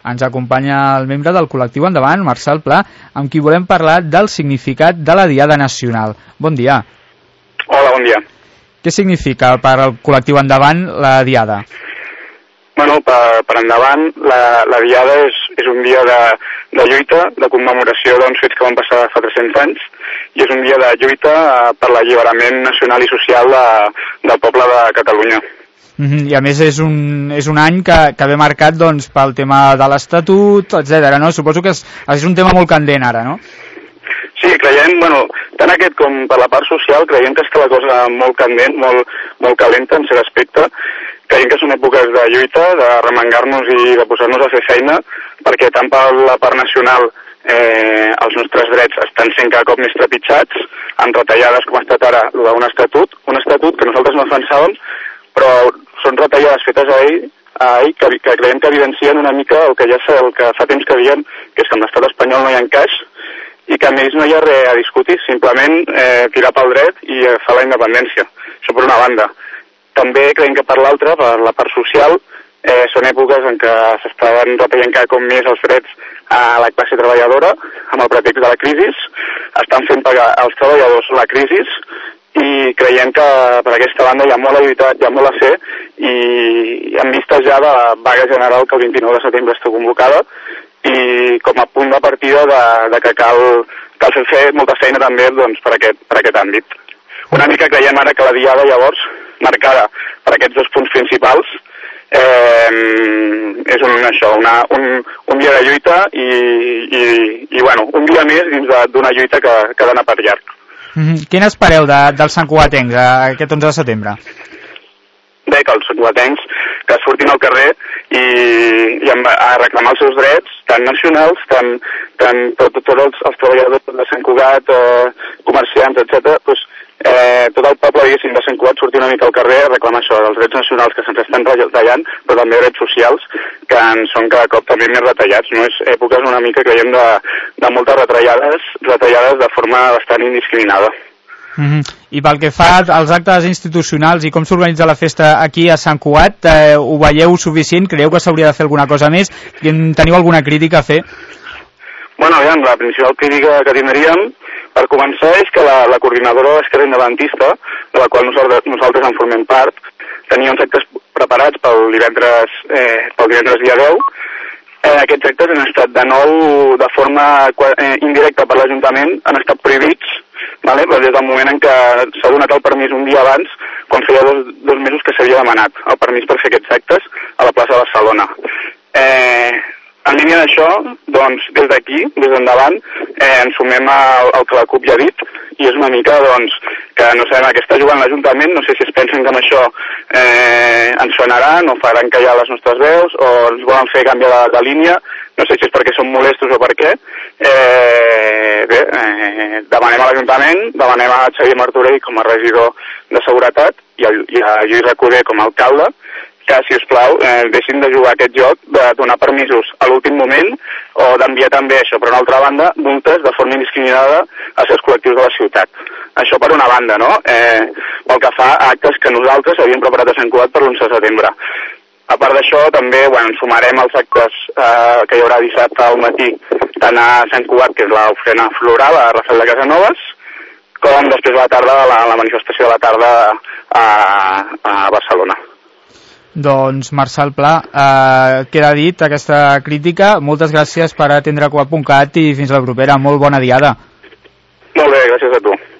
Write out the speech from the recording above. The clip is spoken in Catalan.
Ens acompanya el membre del col·lectiu Endavant, Marçal Pla, amb qui volem parlar del significat de la Diada Nacional. Bon dia. Hola, bon dia. Què significa per al col·lectiu Endavant la Diada? Bueno, per Endavant, la Diada és un dia de lluita, de commemoració d'uns fets que van passar fa 300 anys, i és un dia de lluita per l'alliberament nacional i social del poble de Catalunya. I a més és un any que ve marcat doncs, pel tema de l'Estatut, etc. No? Suposo que és un tema molt candent ara, no? Sí, creiem, tant aquest com per la part social, creiem que està la cosa molt candent, molt calenta en cert aspecte. Creiem que són èpoques de lluita, de remengar-nos i de posar-nos a fer feina, perquè tant per la part nacional els nostres drets estan sent cada cop més trepitjats, amb retallades com ha estat ara d'un estatut que nosaltres no defensàvem, però són retallades fetes ahir que creiem que evidencien una mica el que fa temps que diem, que és que amb l'estat espanyol no hi ha encaix, i que a més no hi ha res a discutir, simplement tirar pel dret i fer la independència. Això per una banda. També creiem que per l'altra, per la part social, són èpoques en què s'estaven retallant cada cop més els drets a la classe treballadora, amb el pretext de la crisi, estan fent pagar als treballadors la crisi, i creiem que per aquesta banda hi ha molt a lluitar, hi ha molt a fer, i en vista ja de la vaga general que el 29 de setembre està convocada, i com a punt de partida de que cal fer molta feina també doncs, per aquest àmbit. Una mica creiem ara que la Diada, llavors, marcada per aquests dos punts principals, és un dia de lluita i un dia més dins d'una lluita que ha d'anar per llarg. Quin espereu dels santcugatencs aquest 11 de setembre? Bé, que els santcugatencs que surtin al carrer i a reclamar els seus drets, tant nacionals, tant tots els treballadors de Sant Cugat, comerciants, etc. Tot el poble, diguéssim, de Sant Cugat sortir una mica al carrer a reclamar això, dels drets nacionals que se'ns estan retallant, però també drets socials que en són cada cop també més retallats. No és èpoques una mica, creiem, de moltes retallades de forma bastant indiscriminada. I pel que fa als actes institucionals i com s'organitza la festa aquí a Sant Cugat, ho veieu suficient? Creieu que s'hauria de fer alguna cosa més? Teniu alguna crítica a fer? Aviam, la principal crítica que tindríem per començar és que la coordinadora d'Esquerra Independentista, de la qual nosaltres en formem part, tenia uns actes preparats pel divendres dia 10. Aquests actes han estat de nou de forma indirecta per l'Ajuntament, han estat prohibits, però des del moment en què s'ha donat el permís un dia abans, quan feia dos mesos que s'havia demanat el permís per fer aquests actes a la plaça de Barcelona. En línia d'això, doncs, des d'aquí, des d'Endavant, ens sumem al que la CUP ja ha dit, i és una mica, doncs, que no sabem a què està jugant l'Ajuntament, no sé si es pensen que amb això ens sonaran o faran callar les nostres veus, o ens volen fer canviar de línia, no sé si és perquè són molestos o per què. Demanem a l'Ajuntament, demanem a Xavier Martorell com a regidor de Seguretat i a Lluís Recoder com a alcalde, que, si us plau, deixin de jugar aquest joc de donar permisos a l'últim moment o d'enviar també això, per una altra banda, multes de forma indiscriminada a certs col·lectius de la ciutat. Això per una banda, no? Pel que fa a actes que nosaltres havíem preparat a Sant Cugat per l'11 de setembre. A part d'això, també ens sumarem als actes que hi haurà dissabte al matí, tant a Sant Cugat, que és l'ofrena floral a Rafael de Casanovas, com després a la tarda, la manifestació de la tarda a Barcelona. Doncs, Marçal Pla, queda dit aquesta crítica. Moltes gràcies per atendre Cugat.cat i fins la propera. Molt bona diada. Molt bé, gràcies a tu.